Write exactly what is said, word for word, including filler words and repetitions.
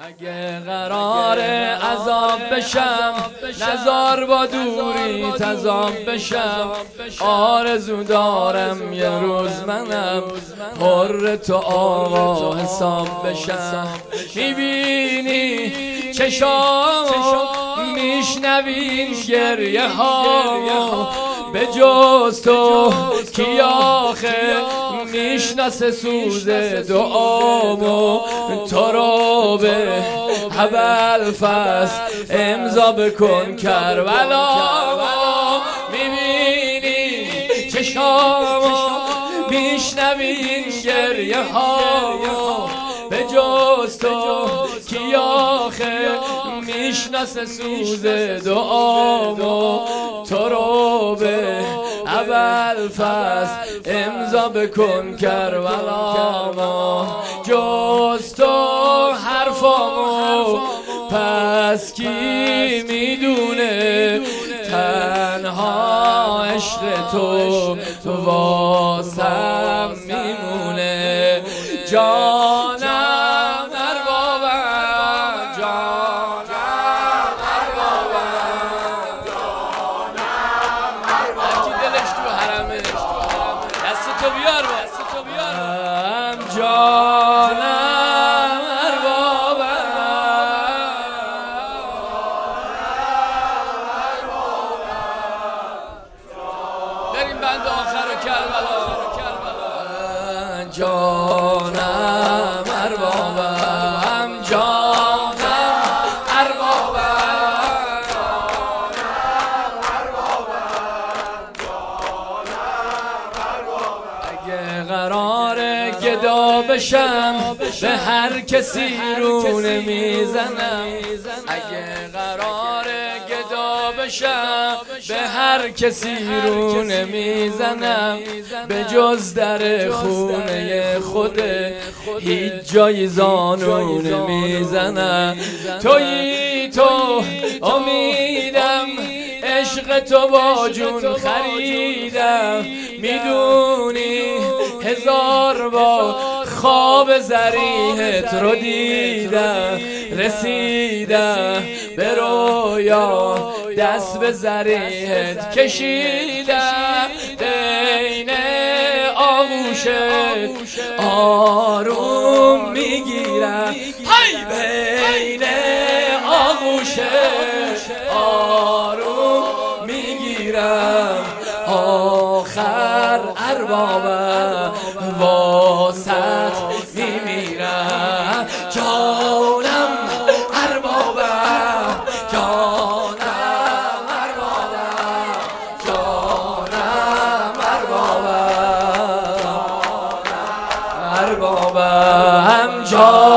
اگه قرار عذاب بشم نزار با دوری تذاب بشم، آرزو دارم یه روز منم حر تو آقا حساب بشم. میبینی چشامو میشنوین گریه ها، به جز تو کی آخه میشناسه سوز دعامو؟ تو رو به ابوالفضل امضا بکن کربلا. میبینی چشامو میشنوین گریه ها، به جز تو کی آخه میشناسه سوز دعامو؟ تو رو به ابوالفضل امضا بکن کربلا. جز تو حرفامو پس کی میدونه؟ تنها عشق تو واسم میمونه. جانم اربابم، جانم اربابم، جانم اربابم. هرکی دلش تو حرمه دست تو بیار، دست تو بیار. جانم اربابم، بریم بند آخر و کربلا. جانم اربابم، جانم اربابم، اگه قراره گدا بشم به هر کسی رو نمیزنم. اگه قراره گدا بشم به هر کسی رو نمیزنم، به جز در خونه خوده هیچ جای زانو نمیزنم. تویی تو امیدم، عشق تو با جون خریدم. میدونی هزار بار خواب ذریحت رو دیدم، رسیدم به رویا دست به ذریحت کشیدم. بین آغوشت آروم میگیرم، های بین آغوشت آروم میگیرم. آخر اربابم واسط میمیرم. جانم اربابم، جانم اربابم، جانم اربابم، اربابم جانم